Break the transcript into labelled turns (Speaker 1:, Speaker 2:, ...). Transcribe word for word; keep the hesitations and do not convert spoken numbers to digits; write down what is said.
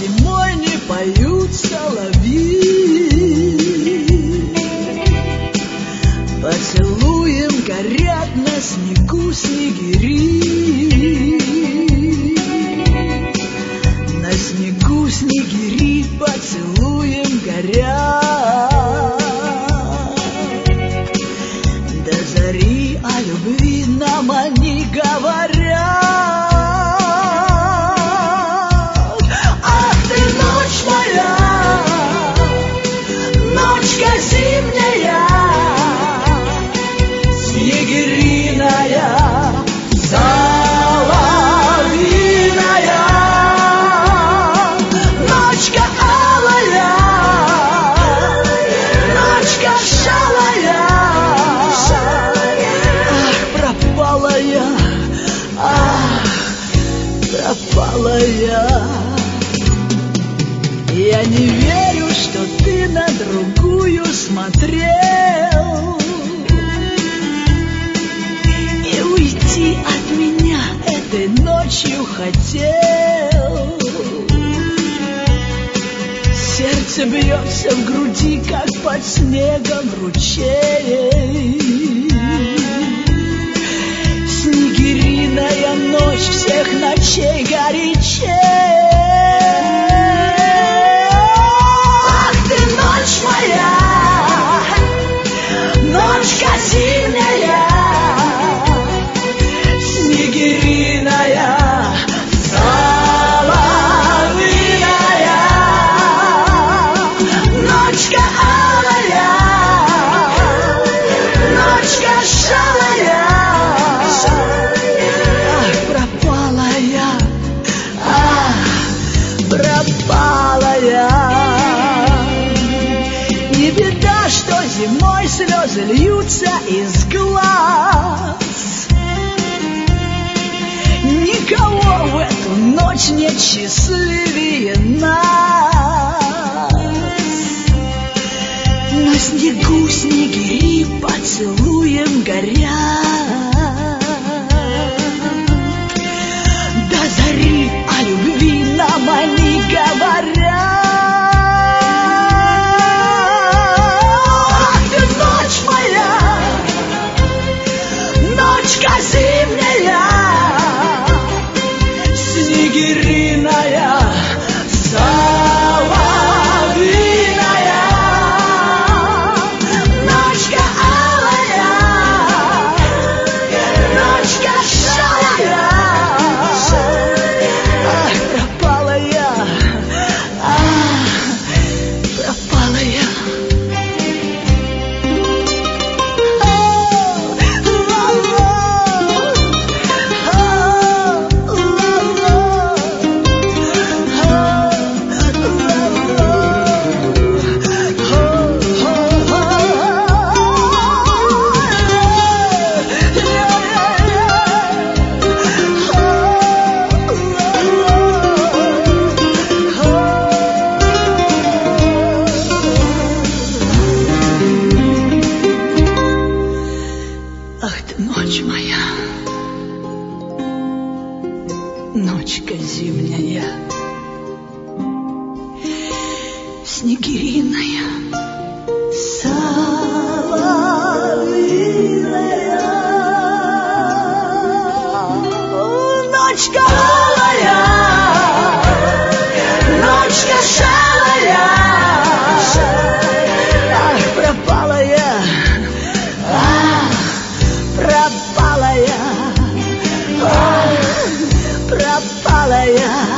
Speaker 1: зимой не поют соловьи. Поцелуем горят на снегу снегири. На снегу снегири поцелуем горят. До зари о любви нам они говорят. Ах ты, ночь моя, ночка зимняя, снегириная, соловьиная, ночка алая, ночка шалая. Ах, пропала я, ах, пропала я. Я не верю, что ты на другую смотрел, и уйти от меня этой ночью хотел. Сердце бьется в груди, как под снегом ручей. Снегириная ночь всех ночей горячей. Ах ты, ночь моя, ночка зимняя, снегириная, соловьиная, ночка алая, ночка шалая. Ах, пропала я, ах, пропала я. Не беда, что зимой слезы льются из глаз. Никого в эту ночь нет счастливее нас. На снегу снегири поцелуем горят. До зари о любви нам они говорят. Ах ты, ночь моя, ночка зимняя, снегириная, соловьиная, ночка алая, ночка шалая. Ах, пропала я, ах, пропала я. Ах ты, ночь моя, ночка зимняя, снегириная, соловьиная, ночка алая, ночка шалая. Ах, пропала я, ах, пропала я, ах, пропала я.